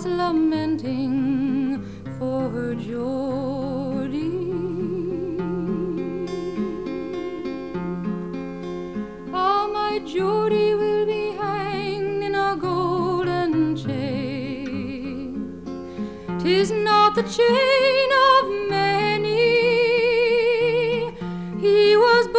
lamenting for her Geordie. Ah, my Geordie will be hanged in a golden chain. 'Tis not the chain